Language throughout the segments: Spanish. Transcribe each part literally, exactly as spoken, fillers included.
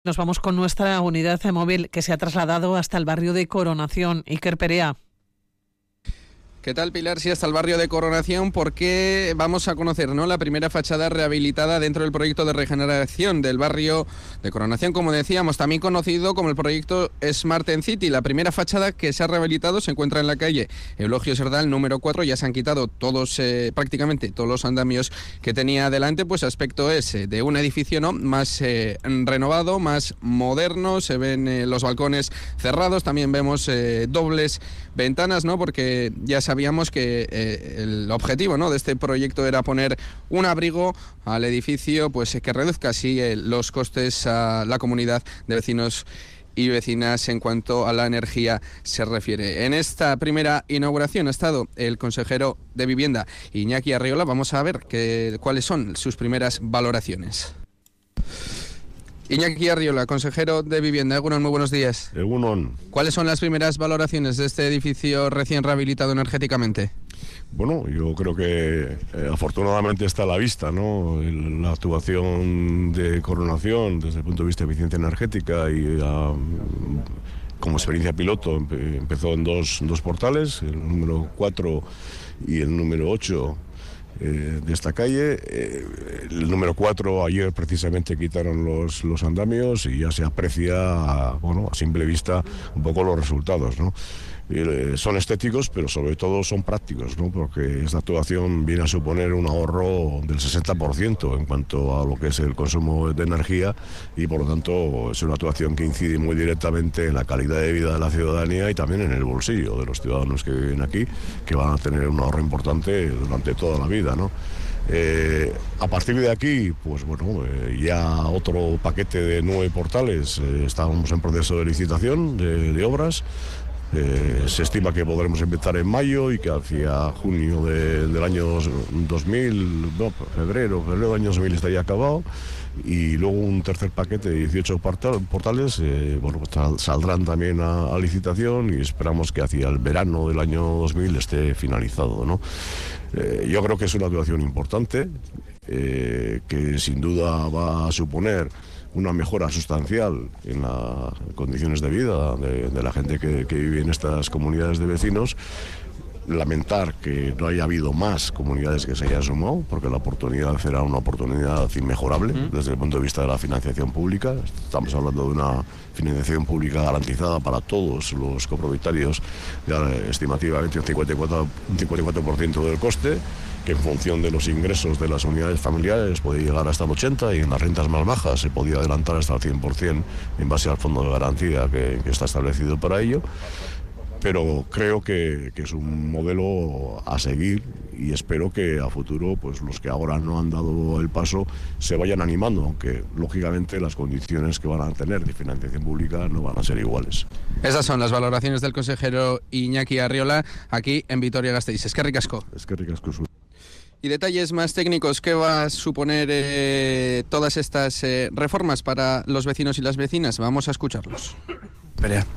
Nos vamos con nuestra unidad móvil que se ha trasladado hasta el barrio de Coronación. Iker Perea. ¿Qué tal, Pilar? Sí, hasta el barrio de Coronación, porque vamos a conocer, ¿no?, la primera fachada rehabilitada dentro del proyecto de regeneración del barrio de Coronación, como decíamos, también conocido como el proyecto Smart and City. La primera fachada que se ha rehabilitado se encuentra en la calle Eulogio Serdal, número cuatro. Ya se han quitado todos, eh, prácticamente todos los andamios que tenía delante, pues aspecto ese de un edificio, ¿no?, más eh, renovado, más moderno. Se ven eh, los balcones cerrados, también vemos eh, dobles ventanas, ¿no?, porque ya se Sabíamos que eh, el objetivo, ¿no?, de este proyecto era poner un abrigo al edificio, pues que reduzca así eh, los costes a la comunidad de vecinos y vecinas en cuanto a la energía se refiere. En esta primera inauguración ha estado el consejero de Vivienda, Iñaki Arriola. Vamos a ver que, cuáles son sus primeras valoraciones. Iñaki Arriola, consejero de Vivienda. Egunon, muy buenos días. Egunon. ¿Cuáles son las primeras valoraciones de este edificio recién rehabilitado energéticamente? Bueno, yo creo que eh, afortunadamente está a la vista, ¿no?, el, la actuación de Coronación desde el punto de vista de eficiencia energética y uh, como experiencia piloto empe, empezó en dos, dos portales, el número cuatro y el número ocho. Eh, de esta calle. Eh, el número cuatro, ayer precisamente quitaron los, los andamios y ya se aprecia, bueno, a simple vista un poco los resultados, ¿no? Eh, son estéticos, pero sobre todo son prácticos, ¿no?, porque esta actuación viene a suponer un ahorro del sesenta por ciento en cuanto a lo que es el consumo de energía, y por lo tanto es una actuación que incide muy directamente en la calidad de vida de la ciudadanía y también en el bolsillo de los ciudadanos que viven aquí, que van a tener un ahorro importante durante toda la vida, ¿no? Eh, a partir de aquí, pues bueno, eh, ya otro paquete de nueve portales. Eh, estábamos en proceso de licitación de, de obras. Eh, se estima que podremos empezar en mayo y que hacia junio de, del año dos mil, no, febrero, febrero del año dos mil estaría acabado. Y luego un tercer paquete de dieciocho portales, eh, bueno, pues saldrán también a, a licitación y esperamos que hacia el verano del año dos mil esté finalizado, ¿no? Eh, yo creo que es una actuación importante, eh, que sin duda va a suponer una mejora sustancial en las condiciones de vida de, de la gente que, que vive en estas comunidades de vecinos. Lamentar que no haya habido más comunidades que se hayan sumado, porque la oportunidad será una oportunidad inmejorable desde el punto de vista de la financiación pública. Estamos hablando de una financiación pública garantizada para todos los copropietarios, ya estimativamente un cincuenta y cuatro por ciento del coste, que en función de los ingresos de las unidades familiares puede llegar hasta el ochenta por ciento, y en las rentas más bajas se podía adelantar hasta el cien por ciento en base al fondo de garantía que, que está establecido para ello. Pero creo que, que es un modelo a seguir, y espero que a futuro, pues los que ahora no han dado el paso se vayan animando, aunque lógicamente las condiciones que van a tener de financiación pública no van a ser iguales. Esas son las valoraciones del consejero Iñaki Arriola aquí en Vitoria-Gasteiz. Es que ricasco. Es que ricasco. Y detalles más técnicos, ¿qué va a suponer eh, todas estas eh, reformas para los vecinos y las vecinas? Vamos a escucharlos. Perea.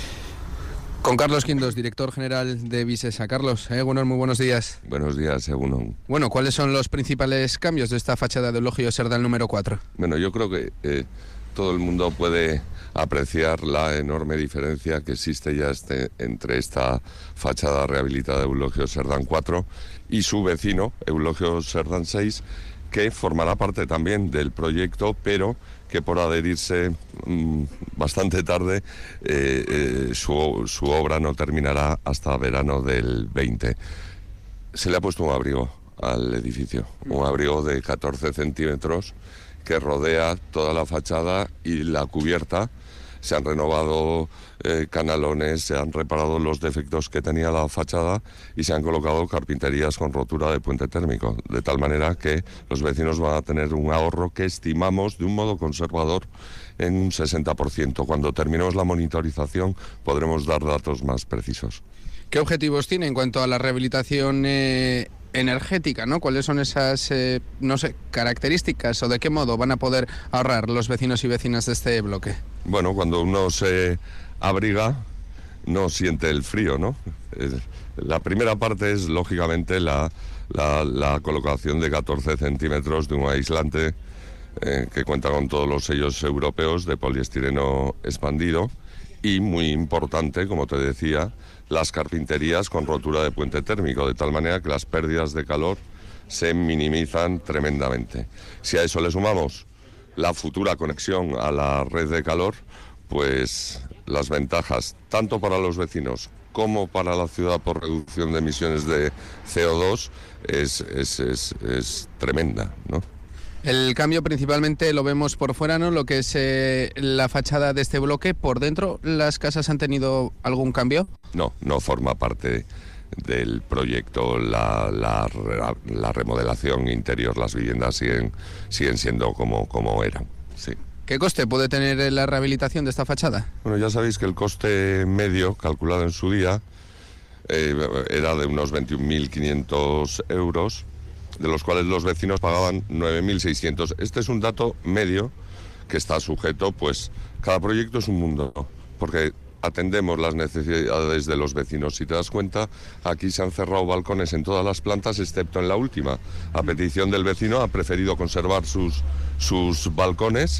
Con Carlos Quindos, director general de Visesa. Carlos, Egunon, muy buenos días. Buenos días, Egunon. Bueno, ¿cuáles son los principales cambios de esta fachada de Eulogio Serdal número cuatro? Bueno, yo creo que eh, todo el mundo puede apreciar la enorme diferencia que existe ya este, entre esta fachada rehabilitada de Eulogio Serdal cuatro y su vecino, Eulogio Serdal seis, que formará parte también del proyecto, pero que por adherirse mmm, bastante tarde, eh, eh, su, su obra no terminará hasta verano del veinte. Se le ha puesto un abrigo al edificio, un abrigo de catorce centímetros que rodea toda la fachada y la cubierta. Se han renovado eh, canalones, se han reparado los defectos que tenía la fachada y se han colocado carpinterías con rotura de puente térmico, de tal manera que los vecinos van a tener un ahorro que estimamos de un modo conservador en un sesenta por ciento. Cuando terminemos la monitorización podremos dar datos más precisos. ¿Qué objetivos tiene en cuanto a la rehabilitación eh, energética, ¿no? ¿Cuáles son esas, eh, no sé, características o de qué modo van a poder ahorrar los vecinos y vecinas de este bloque? Bueno, cuando uno se abriga no siente el frío, ¿no? La primera parte es, lógicamente, la, la, la colocación de catorce centímetros de un aislante eh, que cuenta con todos los sellos europeos de poliestireno expandido y, muy importante, como te decía, las carpinterías con rotura de puente térmico, de tal manera que las pérdidas de calor se minimizan tremendamente. Si a eso le sumamos la futura conexión a la red de calor, pues las ventajas, tanto para los vecinos como para la ciudad por reducción de emisiones de C O dos, es, es, es, es tremenda, ¿no? El cambio principalmente lo vemos por fuera, ¿no? Lo que es eh, la fachada de este bloque. ¿Por dentro las casas han tenido algún cambio? No, no forma parte del proyecto la, la, la remodelación interior. Las viviendas siguen, siguen siendo como, como eran, sí. ¿Qué coste puede tener la rehabilitación de esta fachada? Bueno, ya sabéis que el coste medio, calculado en su día, eh, era de unos veintiún mil quinientos euros, de los cuales los vecinos pagaban nueve mil seiscientos. Este es un dato medio que está sujeto, pues cada proyecto es un mundo, ¿no? Porque atendemos las necesidades de los vecinos. Si te das cuenta, aquí se han cerrado balcones en todas las plantas excepto en la última. A petición del vecino ha preferido conservar sus, sus balcones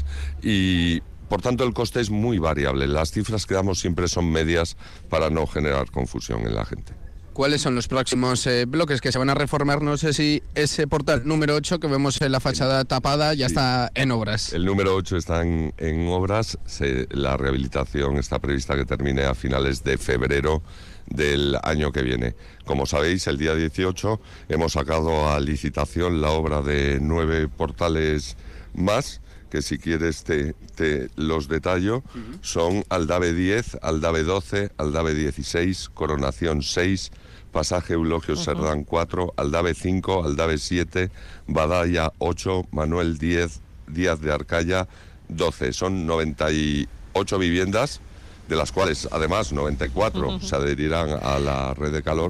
y, por tanto, el coste es muy variable. Las cifras que damos siempre son medias para no generar confusión en la gente. ¿Cuáles son los próximos eh, bloques que se van a reformar? No sé si ese portal número ocho que vemos en la fachada tapada ya sí. está en obras. El número ocho está en, en obras. Se, la rehabilitación está prevista que termine a finales de febrero del año que viene. Como sabéis, el día dieciocho hemos sacado a licitación la obra de nueve portales más, que si quieres te, te los detallo. Uh-huh. Son Aldave diez, Aldave doce, Aldave dieciséis, Coronación seis, Pasaje Eulogio uh-huh. Serdán cuatro, Aldave cinco, Aldave siete, Badalla ocho, Manuel diez, Díaz de Arcaya doce. Son noventa y ocho viviendas, de las cuales además noventa y cuatro uh-huh. se adherirán a la red de calor,